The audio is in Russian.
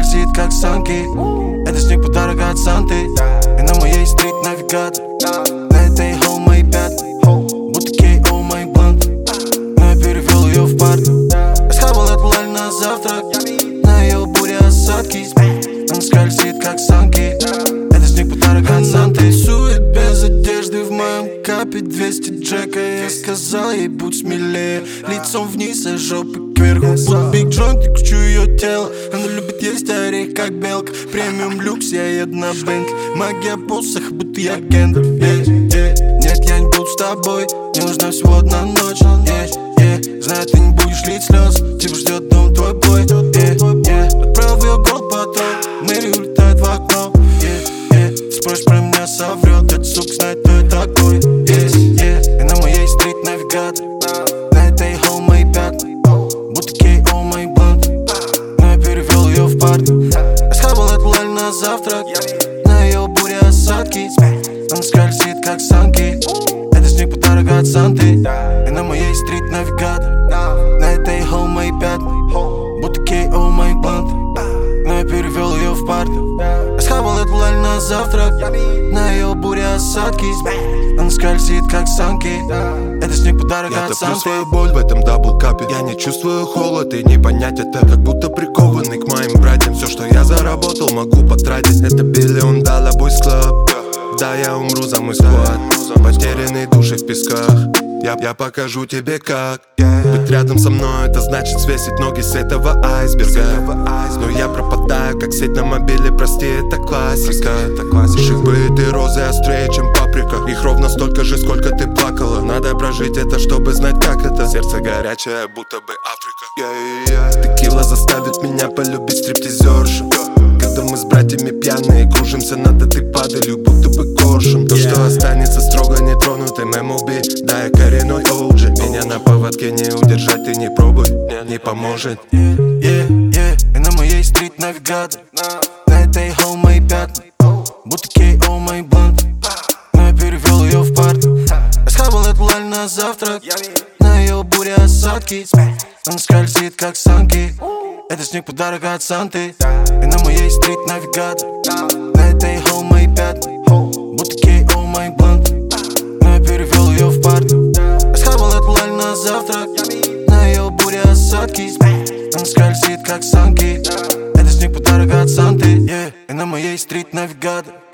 скользит как санки. Это снег подарок от Санты. И на моей стрит-навигатор. На этой холл мои пятна, будто K.O. мои бланты. Но я перевел ее в парту. Я схавал эту лаль на завтрак. На ее буре осадки. Она скользит как санки. Это снег подарок от Санты. Сует без одежды в моем капе 200 джека. Я сказал ей, будь смелее. Лицом вниз, а жопой кверху. Будто Big John, я кручу ее тело. Она любит есть орех, как белка. Премиум люкс, я еду на бэнк. Магия посох, будто я гендер. Нет, я не буду с тобой. Мне нужна всего одна ночь. Знаю, ты не будешь лить слез. Тебя ждет дом твой бой. Отправил в ее гол потом. Мэри улетает в окно. Спросишь про меня, соврет. Этот сука знает, кто я такой. И на моей стрит-навигатор. На этой холл мои пятна, будто K.O. мои бланты. Но я перевел ее в парту. Я схавал эту лаль на завтрак. На ее буре осадки. Она скользит как санки. Это снег подарок от Санты. И на моей стрит-навигатор. На этой холл мои пятна, будто K.O. мои бланты. Но я перевел ее в парту. Я схавал эту лаль на завтрак. На ее буре осадки. Она скользит как санки. Это снег подарок от Санты. Я топлю свою боль в этом даблкапе. Я не чувствую холод и не понять это. Как будто прикованный к моим братьям. Все, что я заработал, могу потратить. Это $1 billion boys club. Да, я умру за мой склад. Потерянные души в песках. Я покажу тебе как. Быть рядом со мной, это значит свесить ноги с этого айсберга. Но я пропадаю, как сеть на мобиле, прости, это классика. Шипы и розы острее, чем паприка. Их ровно столько же, сколько ты плакала. Надо прожить это, чтобы знать, как это. Сердце горячее, будто бы Африка. Текила заставит меня полюбить стриптизершу. Когда мы с братьями пьяные кружимся над этой падалью, будто бы коршун. То, что останется строго нетронутым MLB. Да, я коренной OG. Меня на поводке не удержать, ты не пробуй, не поможет. И на моей стрит-навигатор. На этой холл мои пятна, будто K.O. мои бланты. Но я перевел ее в парту. Я схавал эту лаль на завтрак. На ее буре осадки. Она скользит как санки. Это снег подарок от Санты. И на моей стрит-навигатор. На этой холл мои пятна, будто K.O. мои бланты. Но я перевел ее в парту. Я схавал эту лаль на завтрак. На ее буре осадки. Она скользит как санки. Это снег подарок от Санты. И на моей стрит-навигатор.